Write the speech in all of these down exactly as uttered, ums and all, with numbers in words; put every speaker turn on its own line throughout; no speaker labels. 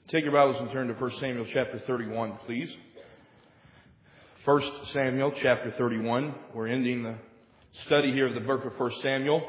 Take your Bibles and turn to First Samuel chapter thirty-one, please. First Samuel chapter thirty-one. We're ending the study here of the book of First Samuel.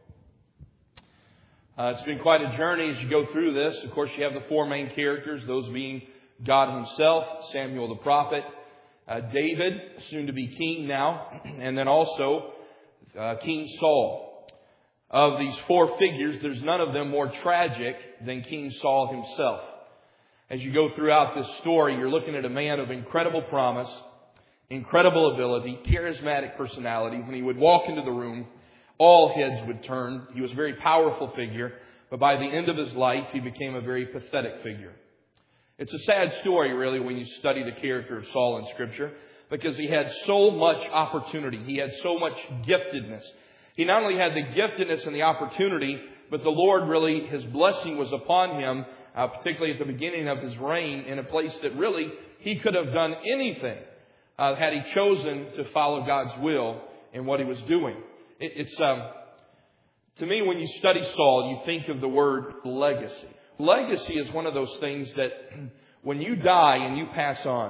Uh, it's been quite a journey as you go through this. Of course, you have the four main characters, those being God himself, Samuel the prophet, uh, David, soon to be king now, and then also uh, King Saul. Of these four figures, there's none of them more tragic than King Saul himself. As you go throughout this story, you're looking at a man of incredible promise, incredible ability, charismatic personality. When he would walk into the room, all heads would turn. He was a very powerful figure, but by the end of his life, he became a very pathetic figure. It's a sad story, really, when you study the character of Saul in Scripture, because he had so much opportunity. He had so much giftedness. He not only had the giftedness and the opportunity, but the Lord really, His blessing was upon him, uh, particularly at the beginning of his reign, in a place that really he could have done anything uh, had he chosen to follow God's will in what he was doing. It, it's um, to me, when you study Saul, you think of the word legacy. Legacy is one of those things that when you die and you pass on,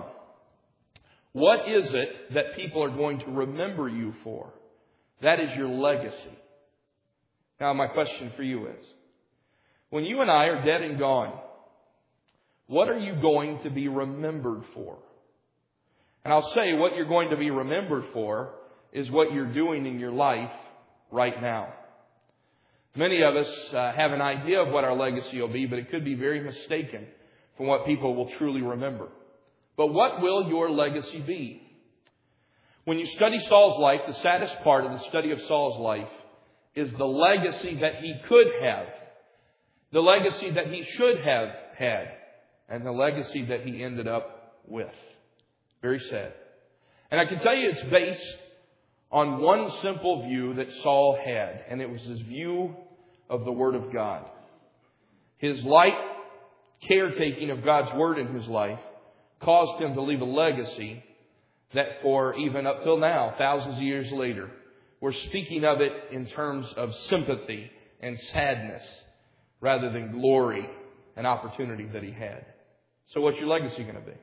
what is it that people are going to remember you for? That is your legacy. Now, my question for you is, when you and I are dead and gone, what are you going to be remembered for? And I'll say what you're going to be remembered for is what you're doing in your life right now. Many of us uh, have an idea of what our legacy will be, but it could be very mistaken from what people will truly remember. But what will your legacy be? When you study Saul's life, the saddest part of the study of Saul's life is the legacy that he could have, the legacy that he should have had, and the legacy that he ended up with. Very sad. And I can tell you it's based on one simple view that Saul had, and it was his view of the Word of God. His light caretaking of God's Word in his life caused him to leave a legacy that for even up till now, thousands of years later, we're speaking of it in terms of sympathy and sadness rather than glory and opportunity that he had. So what's your legacy going to be?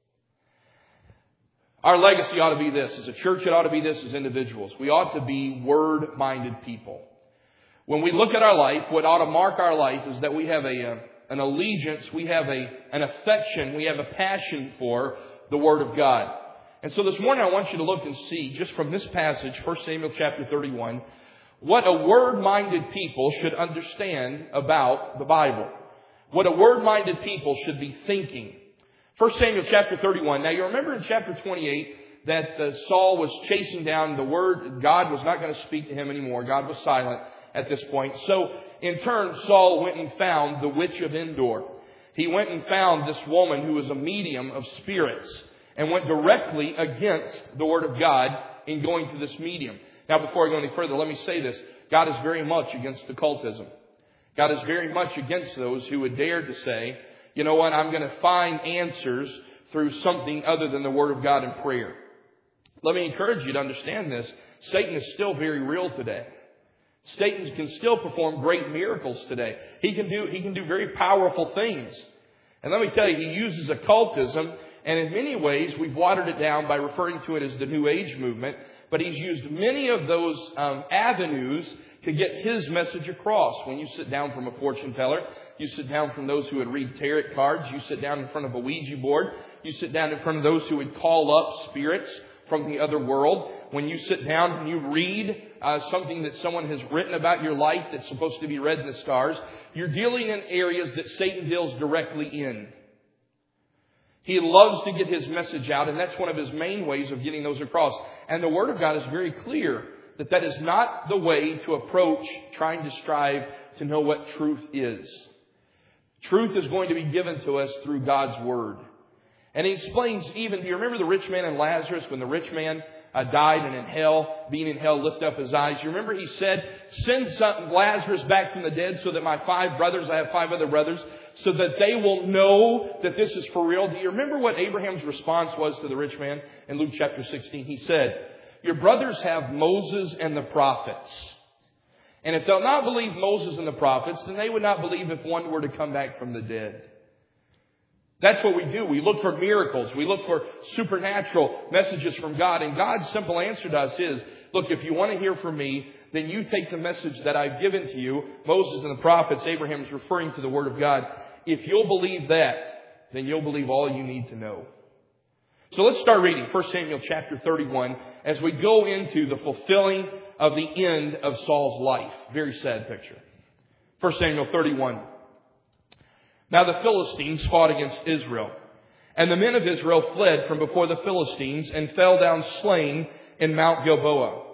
Our legacy ought to be this. As a church, it ought to be this as individuals. We ought to be word-minded people. When we look at our life, what ought to mark our life is that we have a, an allegiance, we have a, an affection, we have a passion for the Word of God. And so this morning I want you to look and see, just from this passage, First Samuel chapter thirty-one, what a word-minded people should understand about the Bible. What a word-minded people should be thinking. First Samuel chapter thirty-one. Now you remember in chapter twenty-eight that uh, Saul was chasing down the word. God was not going to speak to him anymore. God was silent at this point. So in turn, Saul went and found the witch of Endor. He went and found this woman who was a medium of spirits and went directly against the Word of God in going to this medium. Now, before I go any further, let me say this. God is very much against occultism. God is very much against those who would dare to say, you know what, I'm going to find answers through something other than the Word of God and prayer. Let me encourage you to understand this. Satan is still very real today. Satan can still perform great miracles today. He can do, he can do very powerful things. And let me tell you, he uses occultism, and in many ways we've watered it down by referring to it as the New Age movement. But he's used many of those um, avenues to get his message across. When you sit down from a fortune teller, you sit down from those who would read tarot cards, you sit down in front of a Ouija board, you sit down in front of those who would call up spirits from the other world. When you sit down and you read uh, something that someone has written about your life that's supposed to be read in the stars, you're dealing in areas that Satan deals directly in. He loves to get his message out, and that's one of his main ways of getting those across. And the Word of God is very clear that that is not the way to approach trying to strive to know what truth is. Truth is going to be given to us through God's Word. And he explains even, do you remember the rich man and Lazarus when the rich man uh, died and in hell, being in hell, lift up his eyes? You remember he said, send some Lazarus back from the dead so that my five brothers, I have five other brothers, so that they will know that this is for real. Do you remember what Abraham's response was to the rich man in Luke chapter sixteen? He said, your brothers have Moses and the prophets. And if they'll not believe Moses and the prophets, then they would not believe if one were to come back from the dead. That's what we do. We look for miracles. We look for supernatural messages from God. And God's simple answer to us is, look, if you want to hear from me, then you take the message that I've given to you. Moses and the prophets, Abraham is referring to the Word of God. If you'll believe that, then you'll believe all you need to know. So let's start reading First Samuel chapter thirty-one as we go into the fulfilling of the end of Saul's life. Very sad picture. First Samuel thirty-one. Now the Philistines fought against Israel, and the men of Israel fled from before the Philistines and fell down slain in Mount Gilboa.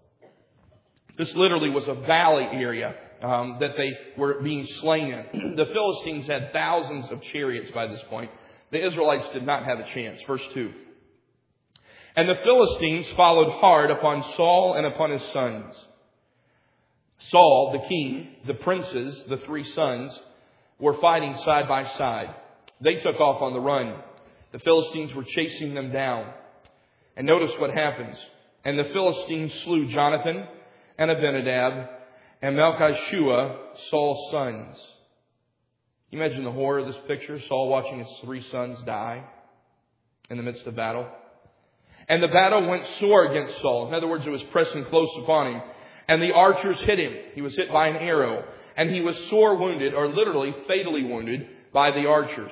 This literally was a valley area um, that they were being slain in. The Philistines had thousands of chariots by this point. The Israelites did not have a chance. Verse two. And the Philistines followed hard upon Saul and upon his sons. Saul, the king, the princes, the three sons, were fighting side by side. They took off on the run. The Philistines were chasing them down. And notice what happens. And the Philistines slew Jonathan and Abinadab and Malchishua, Saul's sons. Can you imagine the horror of this picture? Saul watching his three sons die in the midst of battle. And the battle went sore against Saul. In other words, it was pressing close upon him. And the archers hit him. He was hit by an arrow. And he was sore wounded, or literally fatally wounded, by the archers.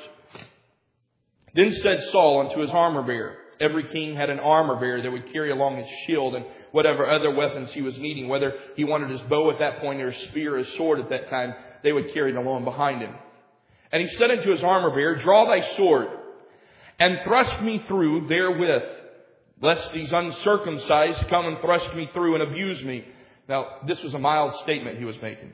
Then said Saul unto his armor bearer. Every king had an armor bearer that would carry along his shield and whatever other weapons he was needing. Whether he wanted his bow at that point or his spear or his sword at that time, they would carry it along behind him. And he said unto his armor bearer, Draw thy sword, and thrust me through therewith, lest these uncircumcised come and thrust me through and abuse me. Now, this was a mild statement he was making.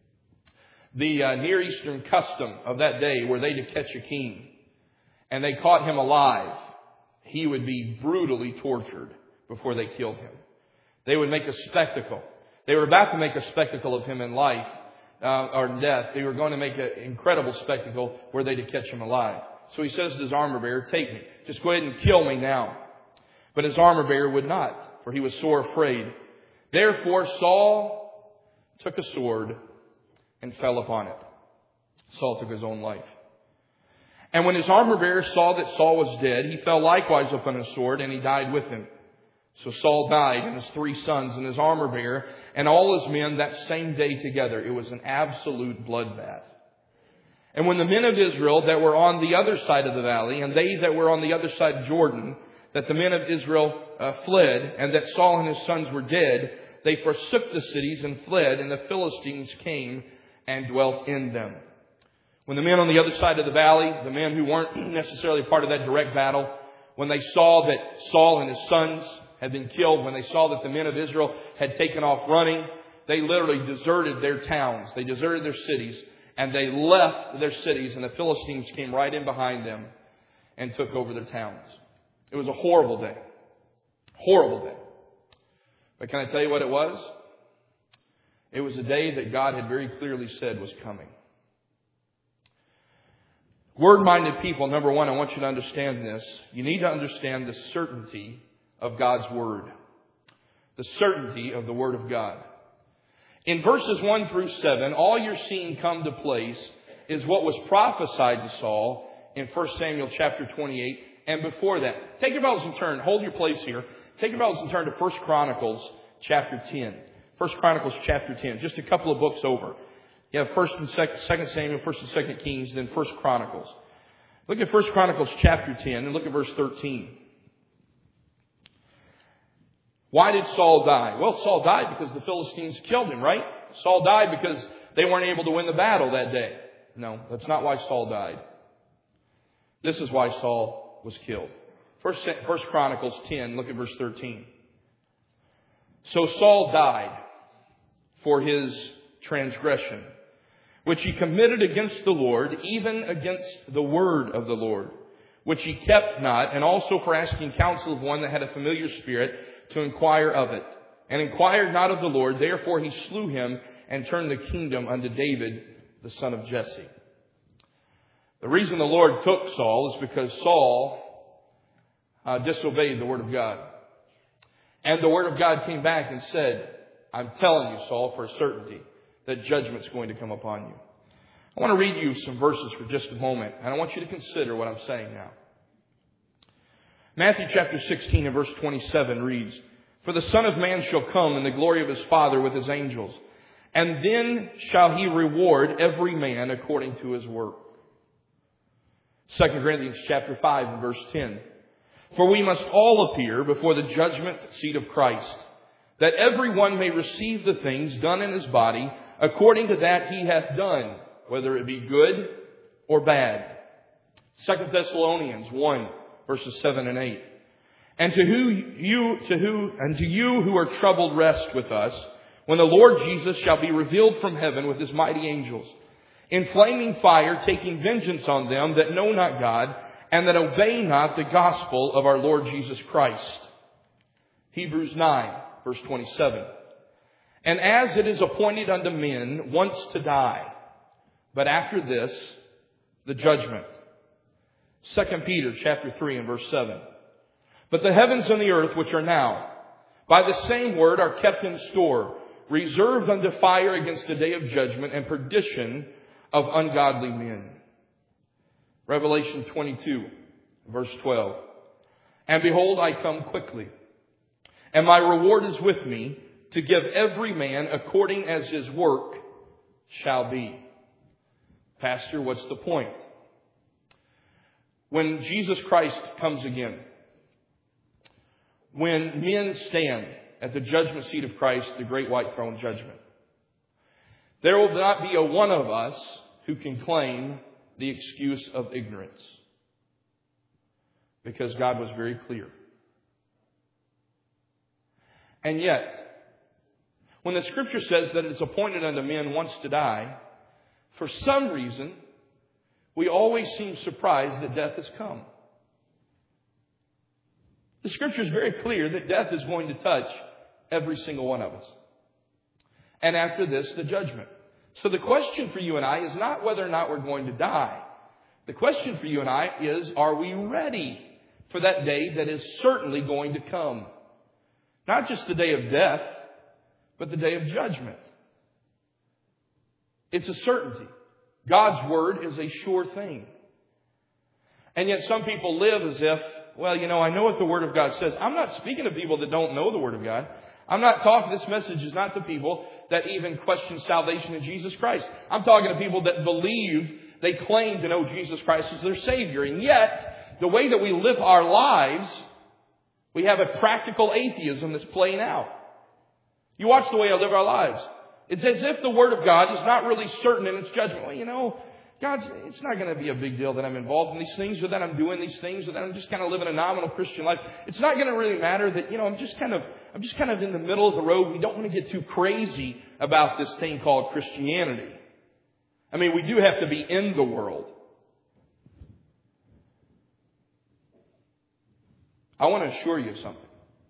The uh, Near Eastern custom of that day, were they to catch a king, and they caught him alive, he would be brutally tortured before they killed him. They would make a spectacle. They were about to make a spectacle of him in life uh, or in death. They were going to make an incredible spectacle were they to catch him alive. So he says to his armor bearer, Take me. Just go ahead and kill me now. But his armor bearer would not, for he was sore afraid. Therefore Saul took a sword and fell upon it. Saul took his own life. And when his armor bearer saw that Saul was dead, he fell likewise upon his sword, and he died with him. So Saul died, and his three sons, and his armor bearer, and all his men that same day together. It was an absolute bloodbath. And when the men of Israel that were on the other side of the valley, and they that were on the other side of Jordan, that the men of Israel uh, fled, and that Saul and his sons were dead, they forsook the cities and fled, and the Philistines came and dwelt in them. When the men on the other side of the valley, the men who weren't necessarily part of that direct battle, when they saw that Saul and his sons had been killed, when they saw that the men of Israel had taken off running, they literally deserted their towns. They deserted their cities, and they left their cities, and the Philistines came right in behind them and took over their towns. It was a horrible day. Horrible day. But can I tell you what it was? It was a day that God had very clearly said was coming. Word-minded people, number one, I want you to understand this. You need to understand the certainty of God's Word. The certainty of the Word of God. In verses one through seven, all you're seeing come to place is what was prophesied to Saul in First Samuel chapter twenty-eight and before that. Take your Bibles and turn. Hold your place here. Take your Bibles and turn to First Chronicles chapter ten. First Chronicles chapter ten. Just a couple of books over. You have First and Second, Second Samuel, First and Second Kings, then First Chronicles. Look at First Chronicles chapter ten and look at verse thirteen. Why did Saul die? Well, Saul died because the Philistines killed him, right? Saul died because they weren't able to win the battle that day. No, that's not why Saul died. This is why Saul was killed. First, First Chronicles ten, look at verse thirteen. So Saul died for his transgression, which he committed against the Lord, even against the word of the Lord, which he kept not, and also for asking counsel of one that had a familiar spirit to inquire of it, and inquired not of the Lord. Therefore he slew him and turned the kingdom unto David, the son of Jesse. The reason the Lord took Saul is because Saul uh, disobeyed the word of God. And the word of God came back and said, I'm telling you, Saul, for a certainty, that judgment's going to come upon you. I want to read you some verses for just a moment, and I want you to consider what I'm saying now. Matthew chapter sixteen and verse twenty-seven reads, "For the Son of Man shall come in the glory of his Father with his angels, and then shall he reward every man according to his work." Second Corinthians chapter five and verse ten, "For we must all appear before the judgment seat of Christ, that every one may receive the things done in his body according to that he hath done, whether it be good or bad." Second Thessalonians one, verses seven and eight. And to who you to who and to you who are troubled, rest with us, when the Lord Jesus shall be revealed from heaven with his mighty angels, in flaming fire, taking vengeance on them that know not God, and that obey not the gospel of our Lord Jesus Christ. Hebrews nine, verse twenty-seven. "And as it is appointed unto men once to die, but after this, the judgment." Second Peter chapter three and verse seven. "But the heavens and the earth which are now, by the same word are kept in store, reserved unto fire against the day of judgment and perdition of ungodly men." Revelation twenty-two, verse twelve. "And behold, I come quickly, and my reward is with me, to give every man according as his work shall be." Pastor, what's the point? When Jesus Christ comes again, when men stand at the judgment seat of Christ, the great white throne judgment, there will not be a one of us who can claim the excuse of ignorance, because God was very clear. And yet, when the Scripture says that it's appointed unto men once to die, for some reason, we always seem surprised that death has come. The Scripture is very clear that death is going to touch every single one of us. And after this, the judgment. So the question for you and I is not whether or not we're going to die. The question for you and I is, are we ready for that day that is certainly going to come? Not just the day of death, but the day of judgment. It's a certainty. God's Word is a sure thing. And yet some people live as if, well, you know, I know what the Word of God says. I'm not speaking to people that don't know the Word of God. I'm not talking, this message is not to people that even question salvation in Jesus Christ. I'm talking to people that believe, they claim to know Jesus Christ as their Savior. And yet, the way that we live our lives, we have a practical atheism that's playing out. You watch the way I live our lives. It's as if the Word of God is not really certain in its judgment. Well, you know, God's, it's not going to be a big deal that I'm involved in these things, or that I'm doing these things, or that I'm just kind of living a nominal Christian life. It's not going to really matter that, you know, I'm just kind of, I'm just kind of in the middle of the road. We don't want to get too crazy about this thing called Christianity. I mean, we do have to be in the world. I want to assure you of something.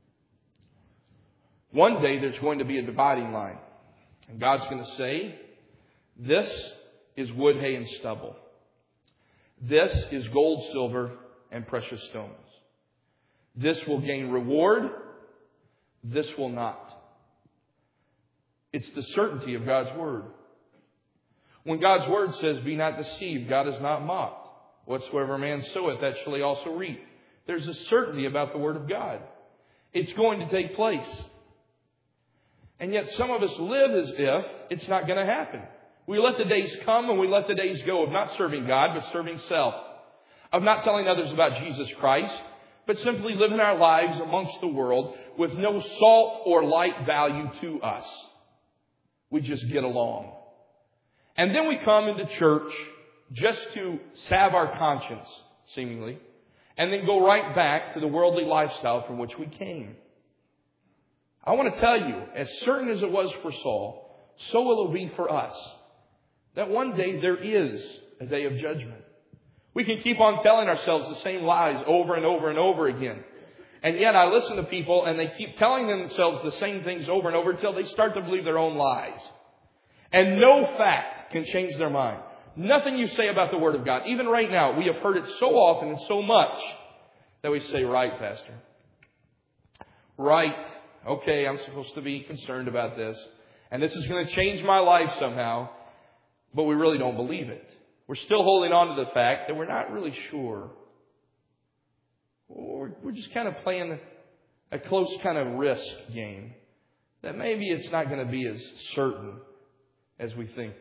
One day there's going to be a dividing line. And God's going to say, this is wood, hay, and stubble. This is gold, silver, and precious stones. This will gain reward. This will not. It's the certainty of God's Word. When God's Word says, be not deceived, God is not mocked. Whatsoever man soweth, that shall he also reap. There's a certainty about the Word of God. It's going to take place. And yet some of us live as if it's not going to happen. We let the days come and we let the days go of not serving God, but serving self. Of not telling others about Jesus Christ, but simply living our lives amongst the world with no salt or light value to us. We just get along. And then we come into church just to salve our conscience, seemingly, and then go right back to the worldly lifestyle from which we came. I want to tell you, as certain as it was for Saul, so will it be for us, that one day there is a day of judgment. We can keep on telling ourselves the same lies over and over and over again. And yet I listen to people and they keep telling themselves the same things over and over until they start to believe their own lies. And no fact can change their mind. Nothing you say about the Word of God. Even right now, we have heard it so often and so much that we say, right, Pastor. Right. Okay, I'm supposed to be concerned about this. And this is going to change my life somehow. but we really don't believe it. We're still holding on to the fact that we're not really sure. We're, we're just kind of playing a close kind of risk game. That maybe it's not going to be as certain as we think.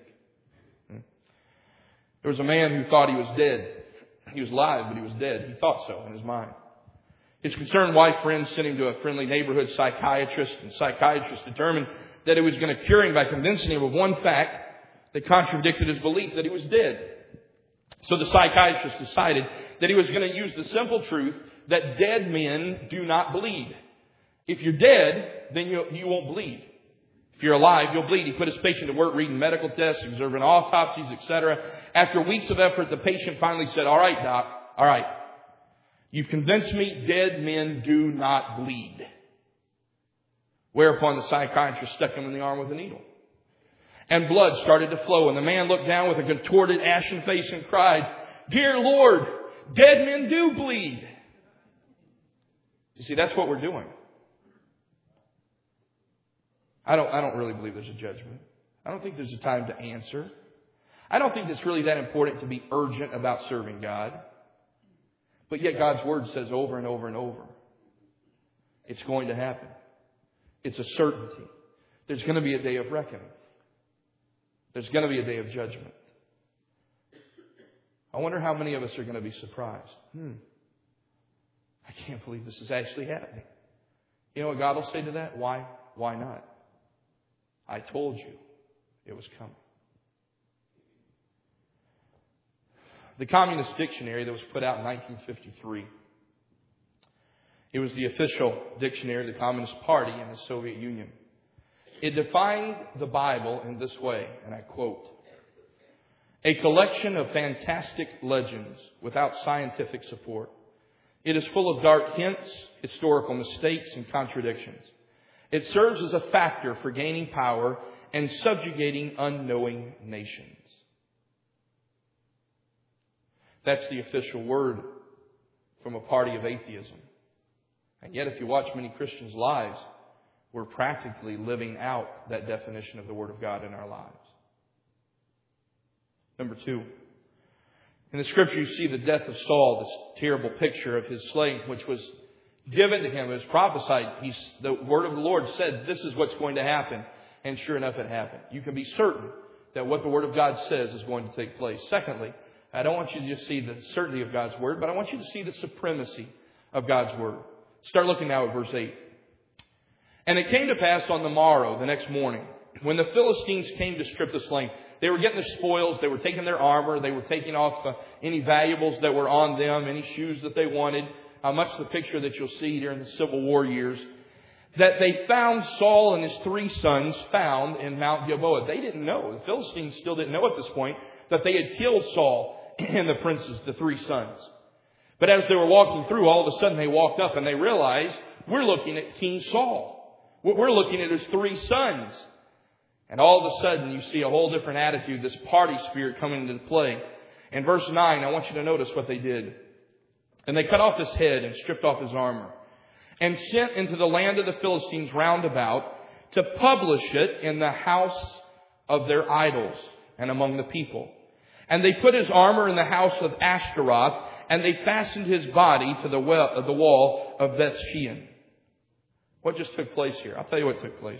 There was a man who thought he was dead. He was alive, but he was dead. He thought so in his mind. His concerned wife friend sent him to a friendly neighborhood psychiatrist, and the psychiatrist determined that it was going to cure him by convincing him of one fact that contradicted his belief that he was dead. So the psychiatrist decided that he was going to use the simple truth that dead men do not bleed. If you're dead, then you, you won't bleed. If you're alive, you'll bleed. He put his patient to work reading medical tests, observing autopsies, et cetera. After weeks of effort, the patient finally said, "All right, doc, all right. You've convinced me dead men do not bleed." Whereupon the psychiatrist stuck him in the arm with a needle. And blood started to flow. And the man looked down with a contorted, ashen face and cried, "Dear Lord, dead men do bleed." You see, that's what we're doing. I don't, I don't really believe there's a judgment. I don't think there's a time to answer. I don't think it's really that important to be urgent about serving God. But yet God's Word says over and over and over, it's going to happen. It's a certainty. There's going to be a day of reckoning. There's going to be a day of judgment. I wonder how many of us are going to be surprised. Hmm. I can't believe this is actually happening. You know what God will say to that? Why? Why not? I told you it was coming. The Communist Dictionary that was put out in nineteen fifty-three. It was the official dictionary of the Communist Party in the Soviet Union. It defined the Bible in this way, and I quote, "A collection of fantastic legends without scientific support. It is full of dark hints, historical mistakes, and contradictions. It serves as a factor for gaining power and subjugating unknowing nations." That's the official word from a party of atheism. And yet, if you watch many Christians' lives, we're practically living out that definition of the Word of God in our lives. Number two, in the Scripture you see the death of Saul, this terrible picture of his slaying, which was given to him, it was prophesied. He's, the Word of the Lord said this is what's going to happen. And sure enough, it happened. You can be certain that what the Word of God says is going to take place. Secondly, I don't want you to just see the certainty of God's Word, but I want you to see the supremacy of God's Word. Start looking now at verse eight. "And it came to pass on the morrow, the next morning, when the Philistines came to strip the slain." They were getting their spoils. They were taking their armor. They were taking off uh, any valuables that were on them, any shoes that they wanted. Uh, much the picture that you'll see during the Civil War years. That they found Saul and his three sons found in Mount Gilboa. They didn't know. The Philistines still didn't know at this point that they had killed Saul and the princes, the three sons. But as they were walking through, all of a sudden they walked up and they realized, we're looking at King Saul. We're looking at his three sons. And all of a sudden you see a whole different attitude, this party spirit coming into play. In verse nine, I want you to notice what they did. "And they cut off his head and stripped off his armor, and sent into the land of the Philistines round about to publish it in the house of their idols and among the people. And they put his armor in the house of Ashtaroth, and they fastened his body to the well, the wall of Bethshean." What just took place here? I'll tell you what took place.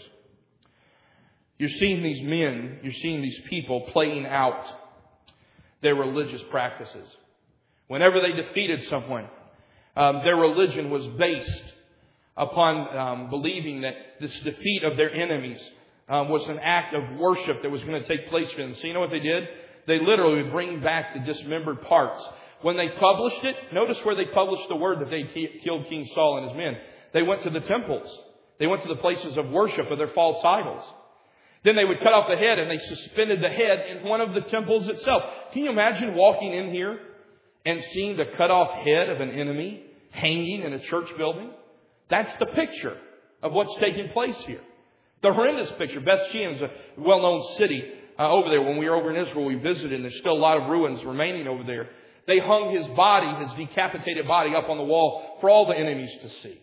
You're seeing these men, you're seeing these people playing out their religious practices. Whenever they defeated someone, um, their religion was based upon um, believing that this defeat of their enemies um, was an act of worship that was going to take place for them. So you know what they did? They literally would bring back the dismembered parts. When they published it, notice where they published the word that they t- killed King Saul and his men. They went to the temples. They went to the places of worship of their false idols. Then they would cut off the head and they suspended the head in one of the temples itself. Can you imagine walking in here and seeing the cut off head of an enemy hanging in a church building? That's the picture of what's taking place here. The horrendous picture. Bethshean is a well-known city uh, over there. When we were over in Israel, we visited, and there's still a lot of ruins remaining over there. They hung his body, his decapitated body, up on the wall for all the enemies to see.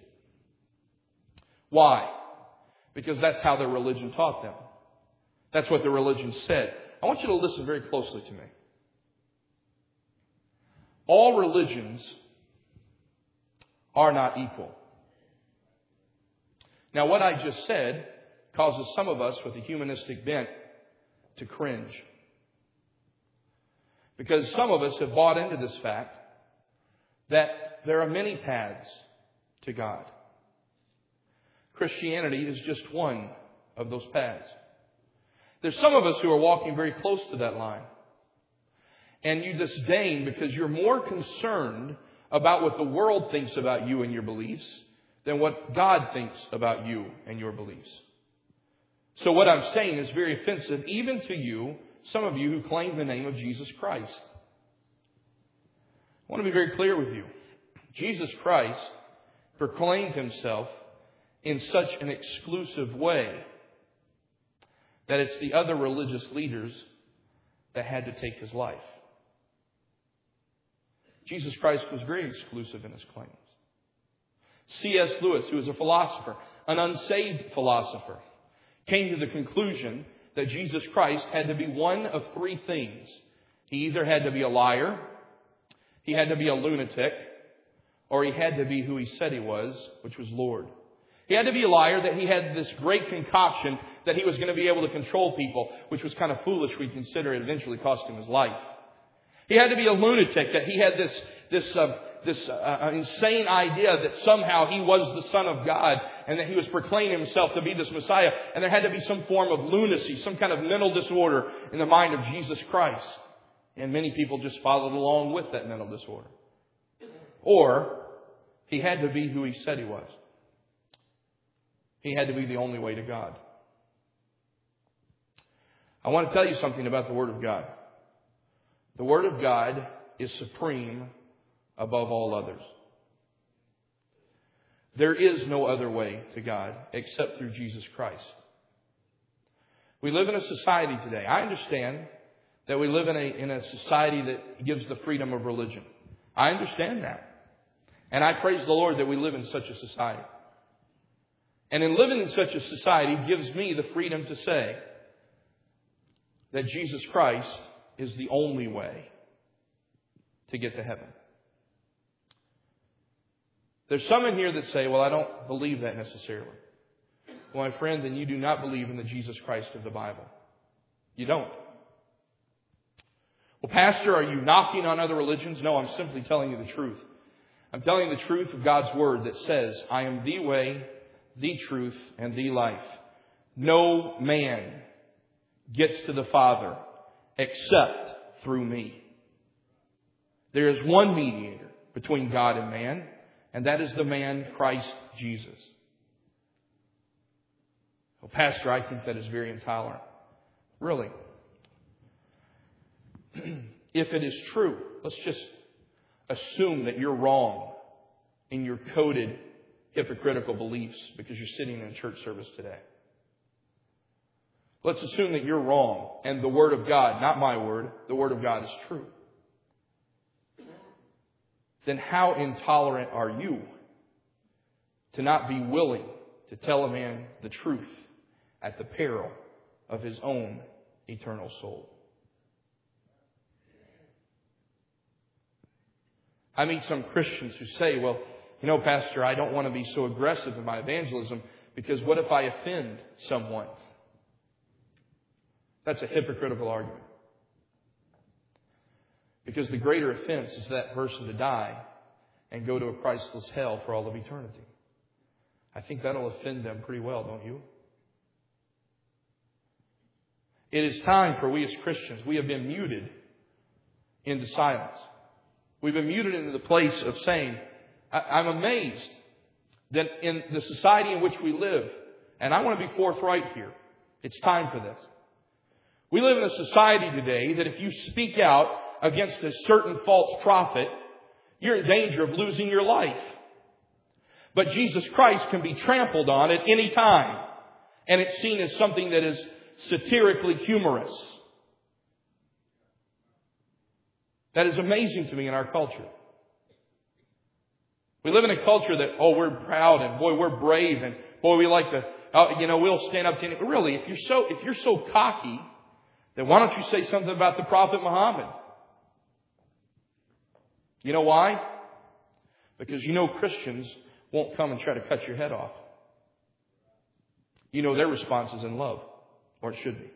Why? Because that's how their religion taught them. That's what their religion said. I want you to listen very closely to me. All religions are not equal. Now, what I just said causes some of us with a humanistic bent to cringe. Because some of us have bought into this fact that there are many paths to God. Christianity is just one of those paths. There's some of us who are walking very close to that line. And you disdain because you're more concerned about what the world thinks about you and your beliefs than what God thinks about you and your beliefs. So what I'm saying is very offensive even to you, some of you who claim the name of Jesus Christ. I want to be very clear with you. Jesus Christ proclaimed Himself in such an exclusive way that it's the other religious leaders that had to take His life. Jesus Christ was very exclusive in His claims. C S Lewis, who was a philosopher, an unsaved philosopher, came to the conclusion that Jesus Christ had to be one of three things. He either had to be a liar, He had to be a lunatic, or He had to be who He said He was, which was Lord. He had to be a liar, that He had this great concoction that He was going to be able to control people, which was kind of foolish. We consider it eventually cost Him His life. He had to be a lunatic, that He had this this uh, this uh, insane idea that somehow He was the Son of God and that He was proclaiming Himself to be this Messiah. And there had to be some form of lunacy, some kind of mental disorder in the mind of Jesus Christ. And many people just followed along with that mental disorder. Or He had to be who He said He was. He had to be the only way to God. I want to tell you something about the Word of God. The Word of God is supreme above all others. There is no other way to God except through Jesus Christ. We live in a society today. I understand that we live in a, in a society that gives the freedom of religion. I understand that. And I praise the Lord that we live in such a society. And in living in such a society gives me the freedom to say that Jesus Christ is the only way to get to heaven. There's some in here that say, well, I don't believe that necessarily. Well, my friend, then you do not believe in the Jesus Christ of the Bible. You don't. Well, Pastor, are you knocking on other religions? No, I'm simply telling you the truth. I'm telling you the truth of God's Word that says, I am the way, the truth, and the life. No man gets to the Father except through me. There is one mediator between God and man, and that is the man Christ Jesus. Well, Pastor, I think that is very intolerant. Really. If it is true, let's just assume that you're wrong in your coded hypocritical beliefs because you're sitting in a church service today. Let's assume that you're wrong and the Word of God, not my word, the Word of God is true. Then how intolerant are you to not be willing to tell a man the truth at the peril of his own eternal soul? I meet some Christians who say, well, you know, Pastor, I don't want to be so aggressive in my evangelism because what if I offend someone? That's a hypocritical argument. Because the greater offense is that person to die and go to a Christless hell for all of eternity. I think that'll offend them pretty well, don't you? It is time for we as Christians, we have been muted into silence. We've been muted into the place of saying, I'm amazed that in the society in which we live, and I want to be forthright here, it's time for this. We live in a society today that if you speak out against a certain false prophet, you're in danger of losing your life. But Jesus Christ can be trampled on at any time, and it's seen as something that is satirically humorous. That is amazing to me in our culture. We live in a culture that, oh, we're proud and boy, we're brave and boy, we like to, uh, you know, we'll stand up to anything. Really, if you're so, if you're so cocky then why don't you say something about the Prophet Muhammad? You know why? Because you know Christians won't come and try to cut your head off. You know their response is in love, or it should be.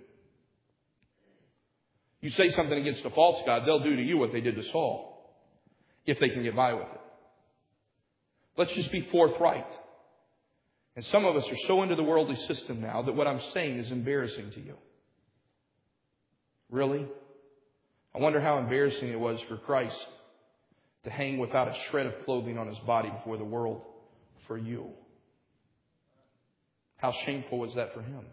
You say something against a false god, they'll do to you what they did to Saul, if they can get by with it. Let's just be forthright. And some of us are so into the worldly system now that what I'm saying is embarrassing to you. Really? I wonder how embarrassing it was for Christ to hang without a shred of clothing on his body before the world for you. How shameful was that for him?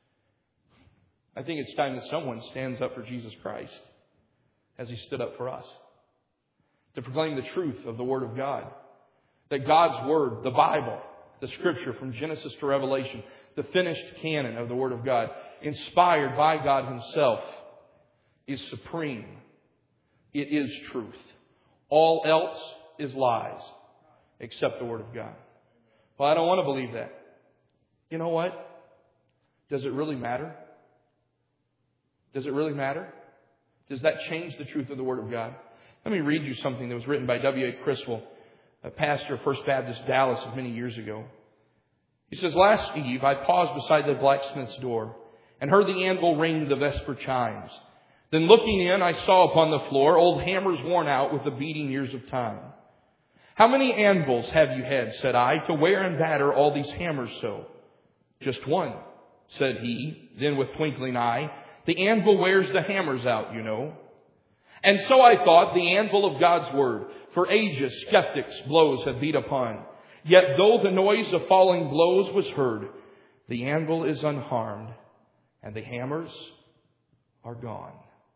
I think it's time that someone stands up for Jesus Christ as he stood up for us. To proclaim the truth of the Word of God. That God's Word, the Bible, the Scripture from Genesis to Revelation, the finished canon of the Word of God, inspired by God Himself, is supreme. It is truth. All else is lies, except the Word of God. Well, I don't want to believe that. You know what? Does it really matter? Does it really matter? Does that change the truth of the Word of God? Let me read you something that was written by W A Criswell, a pastor of First Baptist Dallas many years ago. He says, "Last eve, I paused beside the blacksmith's door and heard the anvil ring the vesper chimes. Then looking in, I saw upon the floor old hammers worn out with the beating years of time. 'How many anvils have you had,' said I, 'to wear and batter all these hammers so?' 'Just one,' said he, then with twinkling eye, 'the anvil wears the hammers out, you know.' And so I thought, the anvil of God's Word, for ages skeptics blows have beat upon. Yet though the noise of falling blows was heard, the anvil is unharmed, and the hammers are gone."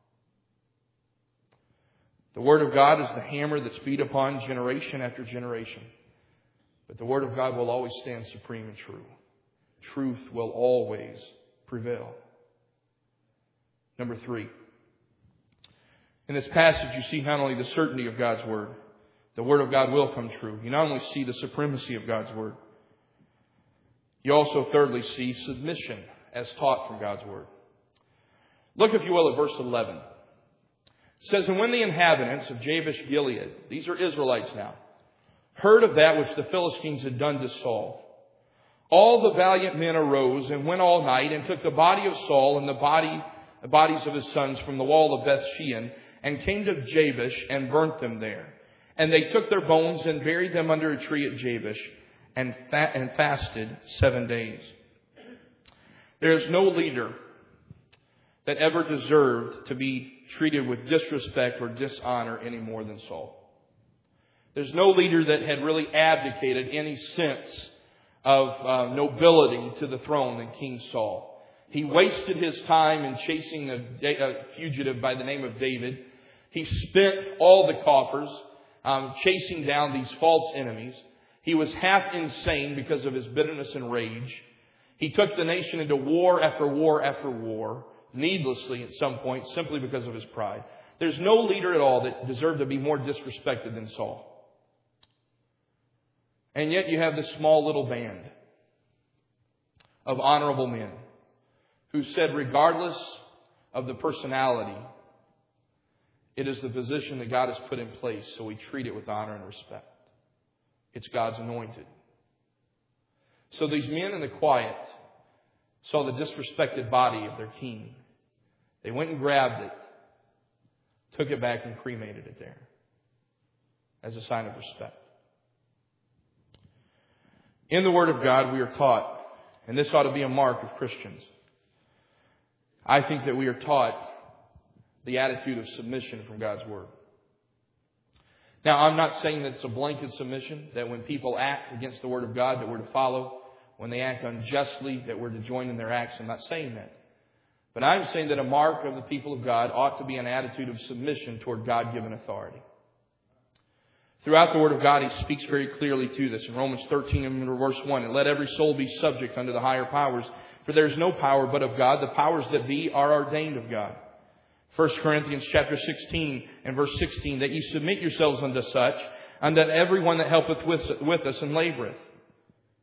The Word of God is the hammer that's beat upon generation after generation. But the Word of God will always stand supreme and true. Truth will always prevail. Number three. In this passage, you see not only the certainty of God's Word. The Word of God will come true. You not only see the supremacy of God's Word. You also, thirdly, see submission as taught from God's Word. Look, if you will, at verse eleven. It says, "And when the inhabitants of Jabesh Gilead," these are Israelites now, "heard of that which the Philistines had done to Saul, all the valiant men arose and went all night and took the body of Saul and the body, the bodies of his sons from the wall of Bethshean and came to Jabesh and burnt them there. And they took their bones and buried them under a tree at Jabesh and, fa- and fasted seven days." There is no leader that ever deserved to be treated with disrespect or dishonor any more than Saul. There's no leader that had really abdicated any sense of uh, nobility to the throne than King Saul. He wasted his time in chasing a, a fugitive by the name of David. He spent all the coffers um, chasing down these false enemies. He was half insane because of his bitterness and rage. He took the nation into war after war after war, needlessly at some point, simply because of his pride. There's no leader at all that deserved to be more disrespected than Saul. And yet you have this small little band of honorable men who said, regardless of the personality, it is the position that God has put in place, so we treat it with honor and respect. It's God's anointed. So these men in the quiet saw the disrespected body of their king. They went and grabbed it, took it back and cremated it there as a sign of respect. In the Word of God, we are taught, and this ought to be a mark of Christians. I think that we are taught the attitude of submission from God's Word. Now, I'm not saying that it's a blanket submission, that when people act against the Word of God that we're to follow, when they act unjustly that we're to join in their acts. I'm not saying that. But I'm saying that a mark of the people of God ought to be an attitude of submission toward God-given authority. Throughout the Word of God, He speaks very clearly to this. In Romans thirteen and verse one, "And let every soul be subject unto the higher powers, for there is no power but of God. The powers that be are ordained of God." First Corinthians chapter sixteen and verse sixteen, "That ye submit yourselves unto such, and that every one that helpeth with, with us and laboureth."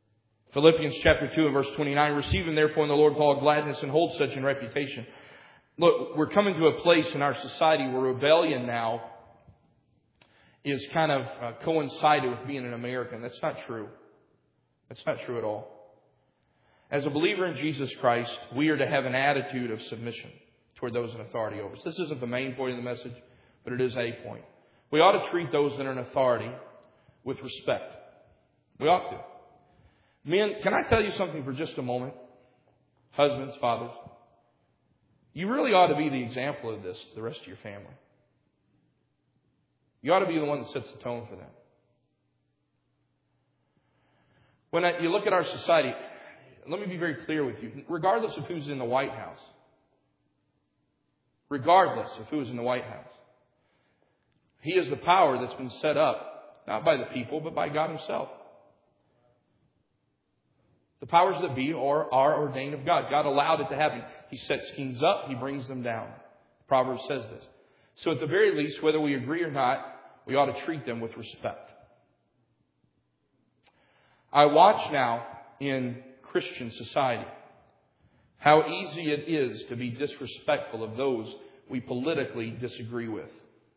Philippians chapter two and verse twenty-nine, "Receive him therefore in the Lord with all gladness, and hold such in reputation, Look, we're coming to a place in our society where rebellion now is kind of uh, coincided with being an American. That's not true. That's not true at all. As a believer in Jesus Christ, we are to have an attitude of submission toward those in authority over us. This isn't the main point of the message, but it is a point. We ought to treat those that are in authority with respect. We ought to. Men, can I tell you something for just a moment? Husbands, fathers. You really ought to be the example of this to the rest of your family. You ought to be the one that sets the tone for them. When I, you look at our society, let me be very clear with you. Regardless of who's in the White House, regardless of who is in the White House, he is the power that's been set up, not by the people, but by God Himself. The powers that be are, are ordained of God. God allowed it to happen. He sets kings up. He brings them down. Proverbs says this. So at the very least, whether we agree or not, we ought to treat them with respect. I watch now in Christian society how easy it is to be disrespectful of those we politically disagree with.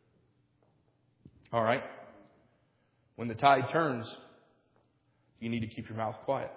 All right? When the tide turns, you need to keep your mouth quiet.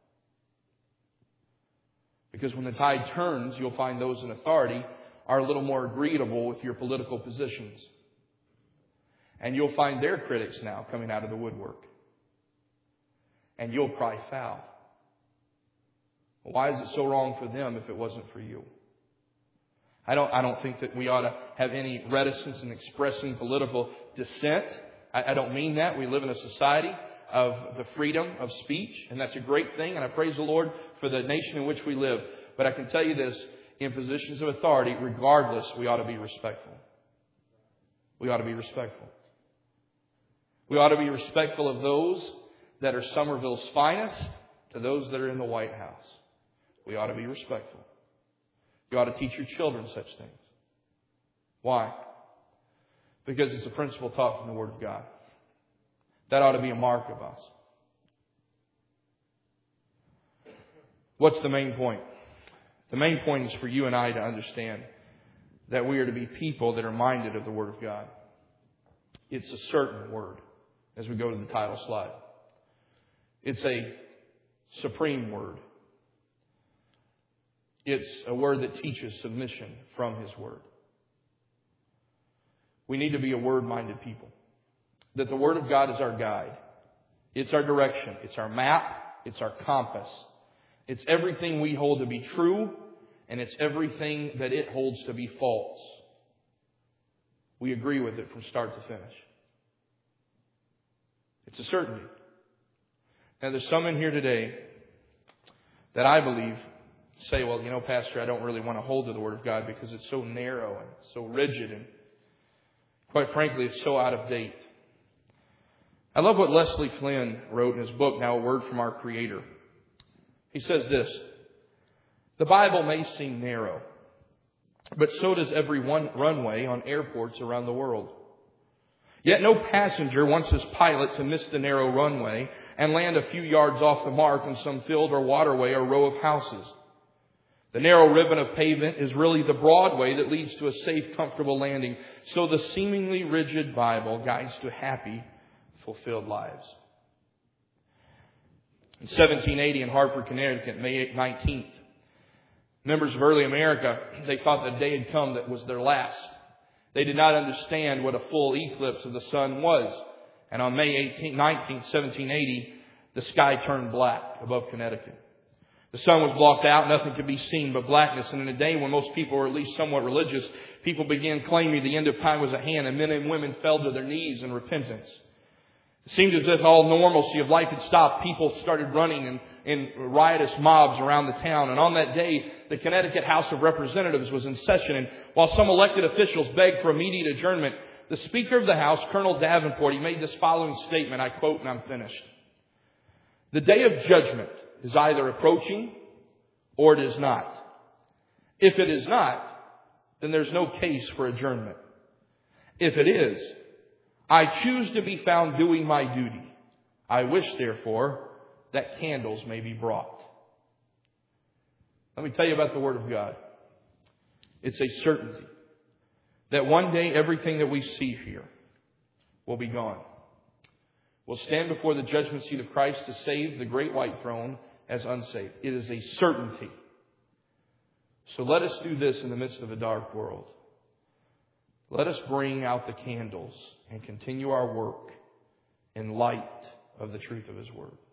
Because when the tide turns, you'll find those in authority are a little more agreeable with your political positions. And you'll find their critics now coming out of the woodwork. And you'll cry foul. Why is it so wrong for them if it wasn't for you? I don't, I don't think that we ought to have any reticence in expressing political dissent. I, I don't mean that. We live in a society of the freedom of speech, and that's a great thing, and I praise the Lord for the nation in which we live. But I can tell you this, in positions of authority, regardless, we ought to be respectful. We ought to be respectful. We ought to be respectful of those that are Somerville's finest to those that are in the White House. We ought to be respectful. You ought to teach your children such things. Why? Because it's a principle taught from the Word of God. That ought to be a mark of us. What's the main point? The main point is for you and I to understand that we are to be people that are minded of the Word of God. It's a certain word, as we go to the title slide. It's a supreme word. It's a word that teaches submission from His Word. We need to be a Word-minded people. That the Word of God is our guide. It's our direction. It's our map. It's our compass. It's everything we hold to be true, and it's everything that it holds to be false. We agree with it from start to finish. It's a certainty. Now, there's some in here today that I believe say, well, you know, Pastor, I don't really want to hold to the Word of God because it's so narrow and so rigid, and quite frankly, it's so out of date. I love what Leslie Flynn wrote in his book, Now a Word from Our Creator. He says this: the Bible may seem narrow, but so does every one runway on airports around the world. Yet no passenger wants his pilot to miss the narrow runway and land a few yards off the mark in some field or waterway or row of houses. The narrow ribbon of pavement is really the broad way that leads to a safe, comfortable landing. So the seemingly rigid Bible guides to happy, fulfilled lives. In seventeen eighty in Hartford, Connecticut, May nineteenth, members of early America, they thought the day had come that was their last. They did not understand what a full eclipse of the sun was. And on May nineteenth, seventeen eighty, the sky turned black above Connecticut. The sun was blocked out. Nothing could be seen but blackness. And in a day when most people were at least somewhat religious, people began claiming the end of time was at hand, and men and women fell to their knees in repentance. It seemed as if all normalcy of life had stopped. People started running in, in riotous mobs around the town. And on that day, the Connecticut House of Representatives was in session. And while some elected officials begged for immediate adjournment, the Speaker of the House, Colonel Davenport, he made this following statement. I quote, and I'm finished. The day of judgment is either approaching or it is not. If it is not, then there's no case for adjournment. If it is, I choose to be found doing my duty. I wish, therefore, that candles may be brought. Let me tell you about the Word of God. It's a certainty that one day everything that we see here will be gone. We'll stand before the judgment seat of Christ to save the great white throne as unsaved. It is a certainty. So let us do this in the midst of a dark world. Let us bring out the candles and continue our work in light of the truth of His Word.